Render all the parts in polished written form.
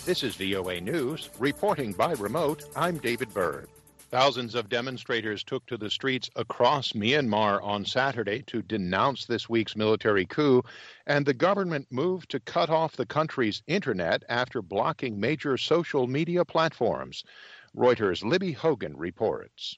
This is VOA News. Reporting by remote, I'm David Byrd. Thousands of demonstrators took to the streets across Myanmar on Saturday to denounce this week's military coup, and the government moved to cut off the country's internet after blocking major social media platforms. Reuters' Libby Hogan reports.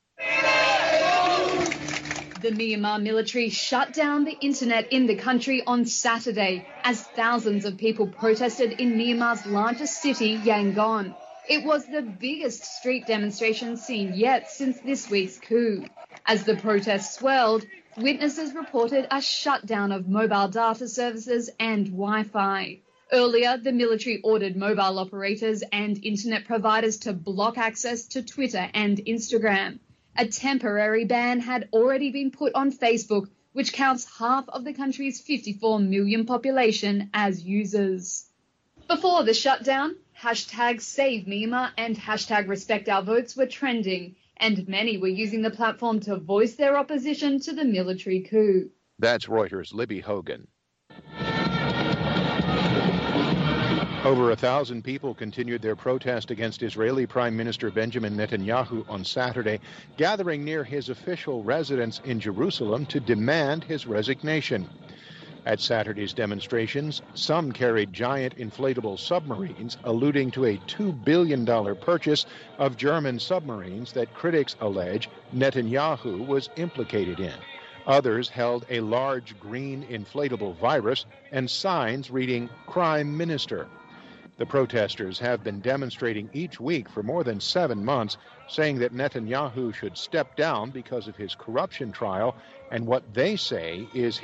The Myanmar military shut down the internet in the country on Saturday as thousands of people protested in Myanmar's largest city, Yangon. It was the biggest street demonstration seen yet since this week's coup. As the protests swelled, witnesses reported a shutdown of mobile data services and Wi-Fi. Earlier, the military ordered mobile operators and internet providers to block access to Twitter and Instagram. A temporary ban had already been put on Facebook, which counts half of the country's 54 million population as users. Before the shutdown, hashtag Save Myanmar and hashtag Respect Our Votes were trending, and many were using the platform to voice their opposition to the military coup. That's Reuters' Libby Hogan. Over 1,000 people continued their protest against Israeli Prime Minister Benjamin Netanyahu on Saturday, gathering near his official residence in Jerusalem to demand his resignation. At Saturday's demonstrations, some carried giant inflatable submarines, alluding to a $2 billion purchase of German submarines that critics allege Netanyahu was implicated in. Others held a large green inflatable virus and signs reading "Crime Minister." The protesters have been demonstrating each week for more than 7 months, saying that Netanyahu should step down because of his corruption trial and what they say is